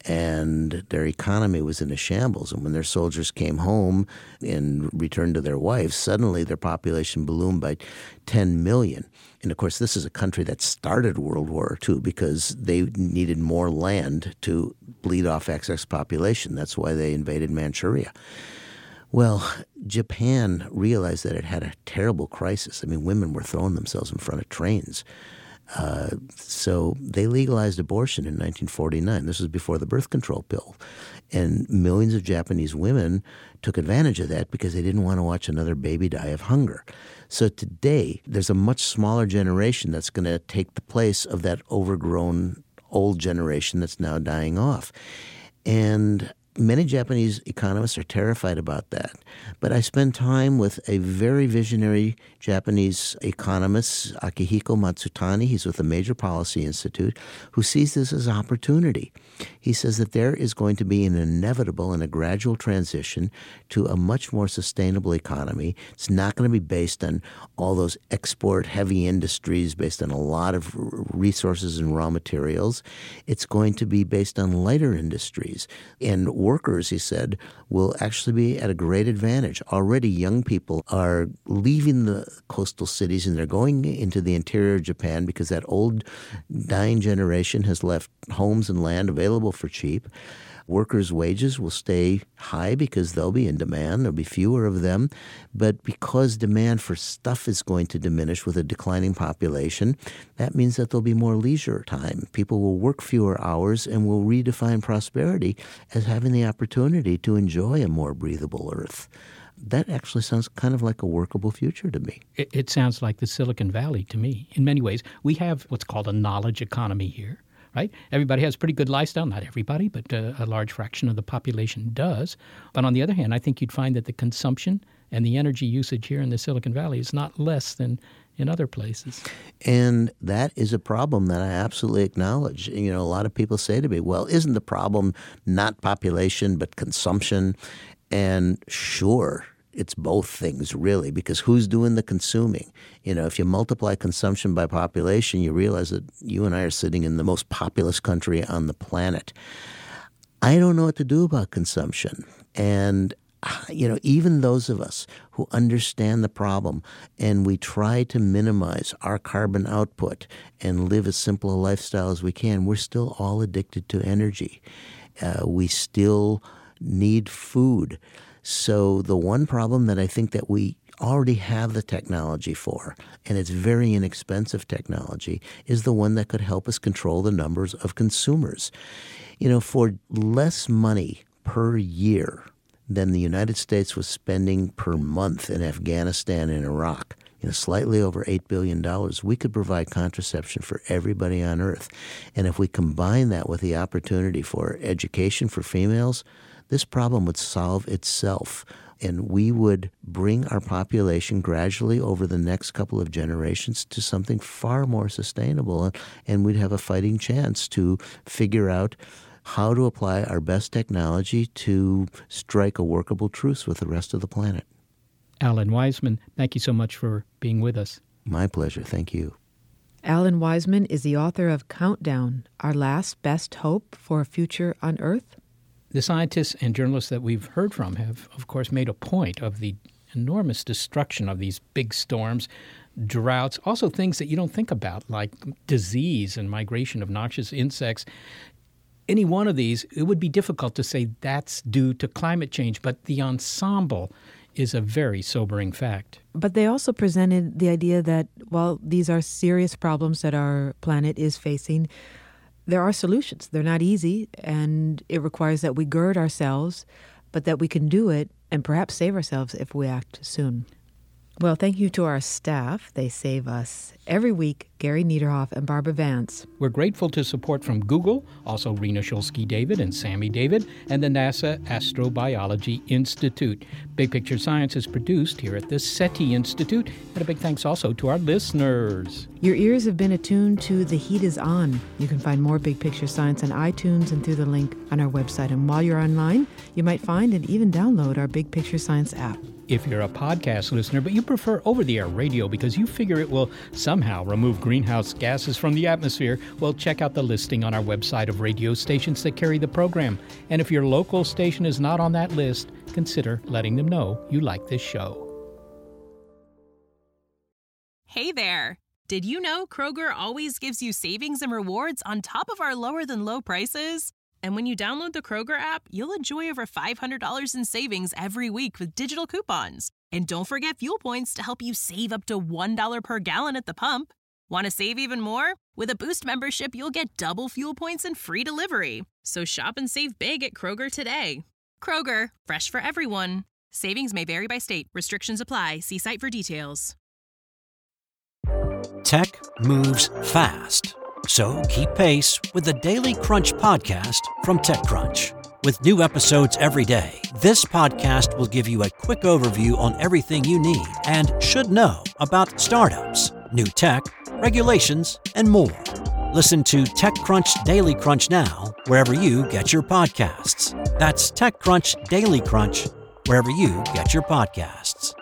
and their economy was in a shambles. And when their soldiers came home and returned to their wives, suddenly their population ballooned by ten million. And, of course, this is a country that started World War Two because they needed more land to bleed off excess population. That's why they invaded Manchuria. Well, Japan realized that it had a terrible crisis. I mean, women were throwing themselves in front of trains. Uh, so they legalized abortion in nineteen forty-nine. This was before the birth control pill. And millions of Japanese women took advantage of that because they didn't want to watch another baby die of hunger. So today, there's a much smaller generation that's going to take the place of that overgrown old generation that's now dying off. And many Japanese economists are terrified about that. But I spent time with a very visionary Japanese economist, Akihiko Matsutani. He's with the Major Policy Institute, who sees this as opportunity. He says that there is going to be an inevitable and a gradual transition to a much more sustainable economy. It's not going to be based on all those export-heavy industries, based on a lot of resources and raw materials. It's going to be based on lighter industries and workers, he said, will actually be at a great advantage. Already young people are leaving the coastal cities and they're going into the interior of Japan because that old dying generation has left homes and land available for cheap. Workers' wages will stay high because they'll be in demand. There'll be fewer of them. But because demand for stuff is going to diminish with a declining population, that means that there'll be more leisure time. People will work fewer hours and will redefine prosperity as having the opportunity to enjoy a more breathable earth. That actually sounds kind of like a workable future to me. It, it sounds like the Silicon Valley to me in many ways. We have what's called a knowledge economy here. Right? Everybody has a pretty good lifestyle. Not everybody, but uh, a large fraction of the population does. But on the other hand, I think you'd find that the consumption and the energy usage here in the Silicon Valley is not less than in other places. And that is a problem that I absolutely acknowledge. You know, a lot of people say to me, well, isn't the problem not population but consumption? And sure, it's both things, really, because who's doing the consuming? You know, if you multiply consumption by population, you realize that you and I are sitting in the most populous country on the planet. I don't know what to do about consumption. And, you know, even those of us who understand the problem and we try to minimize our carbon output and live as simple a lifestyle as we can, we're still all addicted to energy. Uh, we still need food. So the one problem that I think that we already have the technology for, and it's very inexpensive technology, is the one that could help us control the numbers of consumers. You know, for less money per year than the United States was spending per month in Afghanistan and Iraq, you know, slightly over eight billion dollars, we could provide contraception for everybody on Earth. And if we combine that with the opportunity for education for females, this problem would solve itself, and we would bring our population gradually over the next couple of generations to something far more sustainable, and we'd have a fighting chance to figure out how to apply our best technology to strike a workable truce with the rest of the planet. Alan Weisman, thank you so much for being with us. My pleasure. Thank you. Alan Weisman is the author of Countdown, Our Last Best Hope for a Future on Earth. The scientists and journalists that we've heard from have, of course, made a point of the enormous destruction of these big storms, droughts, also things that you don't think about, like disease and migration of noxious insects. Any one of these, it would be difficult to say that's due to climate change, but the ensemble is a very sobering fact. But they also presented the idea that while these are serious problems that our planet is facing, there are solutions. They're not easy, and it requires that we gird ourselves, but that we can do it and perhaps save ourselves if we act soon. Well, thank you to our staff. They save us every week, Gary Niederhoff and Barbara Vance. We're grateful to support from Google, also Rena Shulsky-David and Sammy David, and the NASA Astrobiology Institute. Big Picture Science is produced here at the SETI Institute, and a big thanks also to our listeners. Your ears have been attuned to The Heat is On. You can find more Big Picture Science on iTunes and through the link on our website. And while you're online, you might find and even download our Big Picture Science app. If you're a podcast listener, but you prefer over-the-air radio because you figure it will somehow remove greenhouse gases from the atmosphere, well, check out the listing on our website of radio stations that carry the program. And if your local station is not on that list, consider letting them know you like this show. Hey there! Did you know Kroger always gives you savings and rewards on top of our lower-than-low prices? And when you download the Kroger app, you'll enjoy over five hundred dollars in savings every week with digital coupons. And don't forget fuel points to help you save up to one dollar per gallon at the pump. Want to save even more? With a Boost membership, you'll get double fuel points and free delivery. So shop and save big at Kroger today. Kroger, fresh for everyone. Savings may vary by state. Restrictions apply. See site for details. Tech moves fast. So keep pace with the Daily Crunch podcast from TechCrunch. With new episodes every day, this podcast will give you a quick overview on everything you need and should know about startups, new tech, regulations, and more. Listen to TechCrunch Daily Crunch now, wherever you get your podcasts. That's TechCrunch Daily Crunch, wherever you get your podcasts.